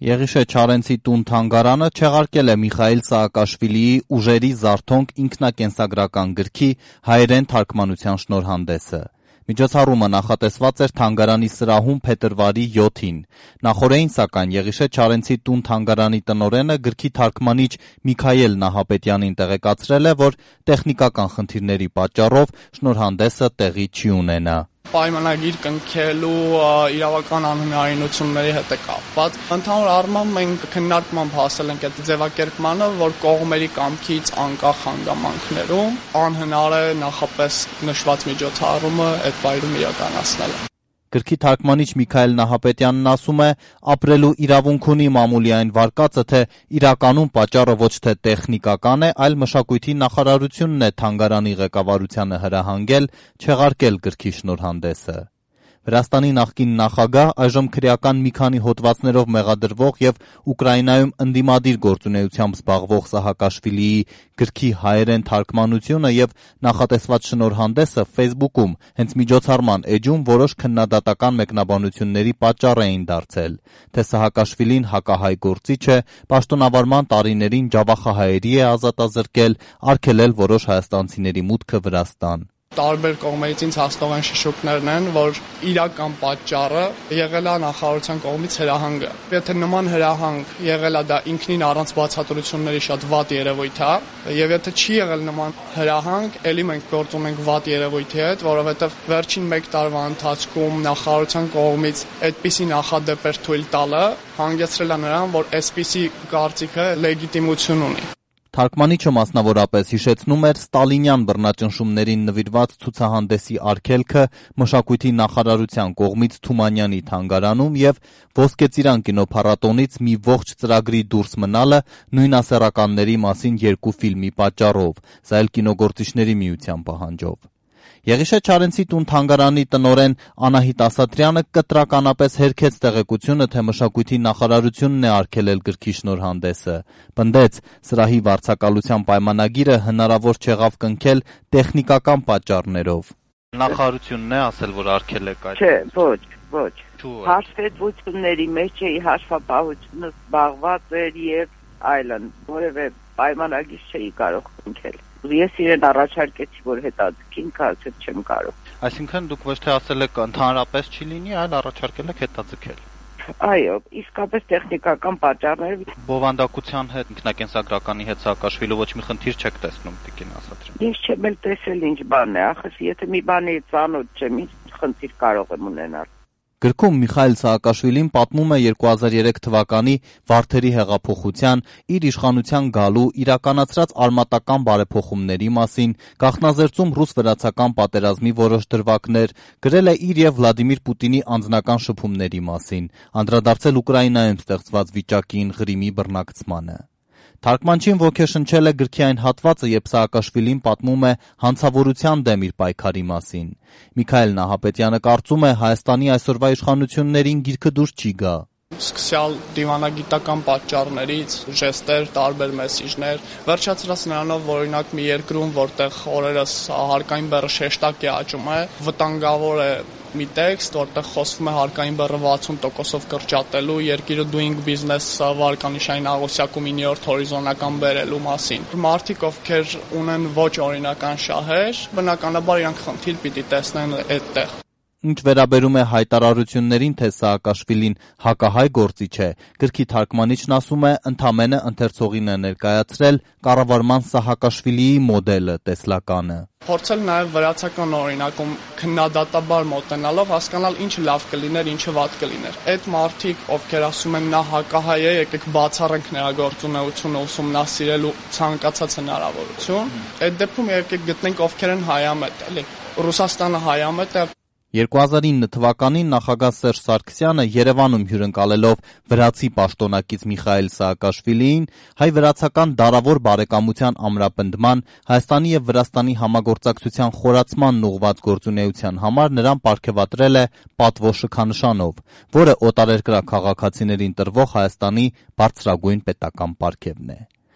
Եղիշե Չարենցի տուն-թանգարանը չեղարկել է Միխայիլ Սաակաշվիլիի «Ուժերի զարթոնք» ինքնակենսագրական գրքի հայերեն թարգմանության շնորհանդեսը։ Միջոցառումը նախատեսված էր թանգարանի սրահում փետրվարի 7-ին։ Նախօրեին, սակայն, Եղիշե Չարենցի տուն-թանգարանի տնօրենը գրքի թարգմանիչ Միքայել Նահապետյանին տեղեկացրել է, որ տեխնիկական խնդիրների պատճառով շնորհանդեսը տեղի չի ունենա։ Պայմանագիր կնքելու իրավական անհնարինությունների հետ է կապված։ Ընդհանուր առմամբ մենք քննարկմամբ հասել ենք այդ ձևակերպմանը, որ կողմերի կամքից անկախ հանգամանքներում անհնար է նախապես նշված միջոցառումը այդ վայրում իրականացնել։ Գրքի թարգմանիչ Միքայել Նահապետյանն ասում է, ապրելու իրավունք ունի մամուլի այն վարկածը, թե իրականում պատճառը ոչ թե տեխնիկական է, այլ մշակույթի նախարարությունն է թանգարանի ղեկավարությանը հրահանգել չեղարկել գրքի շնորհանդեսը։ Վրաստանի նախկին նախագահ, այժմ քրեական մի քանի հոդվածներով մեղադրվող եւ Ուկրաինայում ընդդիմադիր գործունեությամբ զբաղվող Սահակաշվիլիի գրքի հայերեն թարգմանությունը եւ նախատեսված շնորհանդեսը Facebook-ում հենց միջոցառման էջում որոշ քննադատական մեկնաբանությունների պատճառ էին դարձել, թե Սահակաշվիլին հակահայ գործիչ է, պաշտոնավարման տարիներին ջավախահայերի է ազատազրկել, արգելել որոշ հայաստանցիների մուտքը Վրաստան։ Տարբեր կողմերից ինձ հասնող են շշուկներն են, որ իրական պատճառը եղել է նախարարության կողմից հրահանգը։ Եթե նման հրահանգ եղել է, դա ինքնին առանց բացատրությունների շատ վատ երևույթ է, եւ եթե չի եղել նման հրահանգ, ելի մենք գործում ենք վատ երևույթի հետ, որովհետեւ վերջին 1 տարվա ընթացքում նախարարության կողմից այդպիսի նախադեպեր թույլ տալը հանգեցրել է նրան, որ այսպիսի կարծիքը լեգիտիմություն ունի։ Թարգմանիչը մասնավորապես հիշեցնում էր ստալինյան բռնաճնշումներին նվիրված ցուցահանդեսի արգելքը մշակույթի նախարարության կողմից Թումանյանի թանգարանում եւ Ոսկեծիրան կինոփառատոնից մի ողջ ծրագրի դուրս մնալը նույնասեռականների մասին 2 ֆիլմի պատճառով, սա էլ կինոգործիչների միության պահանջով։ Եղիշե Չարենցի տուն-թանգարանի տնօրեն Անահիտ Ասատրյանը կտրականապես հերքեց տեղեկությունը, թե մշակույթի նախարարությունն է արգելել գրքի շնորհանդեսը։ Պնդեց, սրահի վարձակալության պայմանագիրը հնարավոր չեղավ կնքել տեխնիկական պատճառներով։ Նախարարությունն է ասել, որ արգելեք այդ։ Չէ, ոչ։ Հաշվետվությունների մեջ էի, հաշվապահությունը զբաղված էր եւ այլն, որևէ պայմանագիր չէի կարող կնքել։ Ես իրեն առաջարկեցի, որ հետաձգին, կարծես չեմ կարող։ Այսինքն դուք ոչ թե ասել եք ընդհանրապես չի լինի, այլ առաջարկել եք հետաձգել։ Այո, իսկապես տեխնիկական պատճառներ։ Բովանդակության հետ, ինքնակենսագրականի հետ Սաակաշվիլու ոչ մի խնդիր չեք տեսնում, Տիկին Ասատրյան։ Ես չեմ էլ տեսել ինչ բան է, ախր եթե մի բանի ծանոթ չեմ, ինչ խնդիր կարող եմ ունենալ։ Գրքում Միխայիլ Սաակաշվիլին պատմում է 2003 թվականի Վարդերի հեղափոխության, իր իշխանության գալու, իրականացրած արմատական բարեփոխումների մասին, գաղտնազերծում ռուս-վրացական պատերազմի որոշ դրվագներ, գրել է իր եւ Վլադիմիր Պուտինի անձնական շփումների մասին, անդրադարձել Ուկրաինայում ստեղծված վիճակին, Ղրիմի բռնակցմանը։ Թարգմանչին ոգեշնչել է գրքի այն հատվածը, երբ Սաակաշվիլին պատմում է հանցավորության դեմ իր պայքարի մասին։ Միքայել Նահապետյանը կարծում է, Հայաստանի այսօրվա իշխանություններին գիրքը դուր չի գա։ Սկսյալ դիվանագիտական պատճառներից, ժեստեր, տարբեր մեսիջներ, վերջացրած նրանով, որ օրինակ մի երկրում, որտեղ օրերս հարկային բեռը շեշտակ է աճում է, վտանգավոր է մի տեքստ, որտեղ խոսվում է հարկային բեռը 60%-ով կրճատելու, երկիրը doing business վարկանիշային աղյուսակում 9-րդ հորիզոնական բերելու մասին։ Մարդիկ, ովքեր ունեն ոչ օրինական շահեր, բնականաբար իրանք խնդիր պիտի տեսնեն այդտեղ։ Ինչ վերաբերում է հայտարարություններին, թե Սաակաշվիլին հակահայ գործիչ է, գրքի թարգմանիչն ասում է, ընդամենը ընթերցողին է ներկայացրել կառավարման Սահակաշվիլիի մոդելը, տեսլականը։ Փորձել նաև վրացական օրինակում քննադատաբար մոտենալով հասկանալ ինչը լավ կլիներ, ինչը վատ կլիներ։ Այդ մարդիկ, ովքեր ասում են նա հակահայ է, եկեք բացառենք նրա գործունեությունը ուսումնասիրելու ցանկացած հնարավորություն, այդ դեպքում եկեք գտնենք ովքեր են հայամետ, էլի։ Ռուսաստանը հայամետ է։ 2009 թվականին նախագահ Սերժ Սարգսյանը Երևանում հյուրընկալելով վրացի պաշտոնակից Միխայիլ Սաակաշվիլիին հայ-վրացական դարավոր բարեկամության ամրապնդման, Հայաստանի եւ Վրաստանի համագործակցության խորացման ուղղված գործունեության համար նրան պարգևատրել է պատվո շքանշանով, որը օտարերկրյա քաղաքացիներին տրվող Հայաստանի բարձրագույն պետական պարգևն է։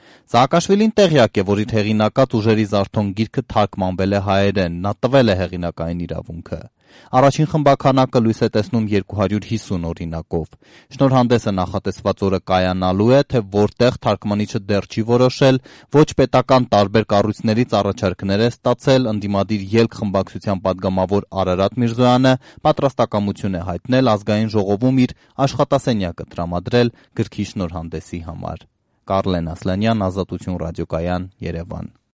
Սաակաշվիլին տեղյակ է, որ իր հեղինակած ուժերի զարթոն գիրքը թարգմանվել է հայերեն, նա տվել է հեղինակային իրավունքը։ Առաջին խմբաքանակը լույս է տեսնում 250 օրինակով։ Շնորհանդեսը նախատեսված օրը կայանալու է, թե որտեղ թարգմանիչը դեռ չի որոշել, ոչ պետական տարբեր կառույցներից առաջարկներ է ստացել, ընդդիմադիր ելք խմբակցության պատգամավոր Արարատ Միրզոյանը պատրաստակամություն է հայտնել ազգային ժողովում իր աշխատասենյակը տրամադրել գրքի շնորհանդեսի համար։ Կարլեն Ասլանյան, Ազատություն ռադիոկայան, Երևան։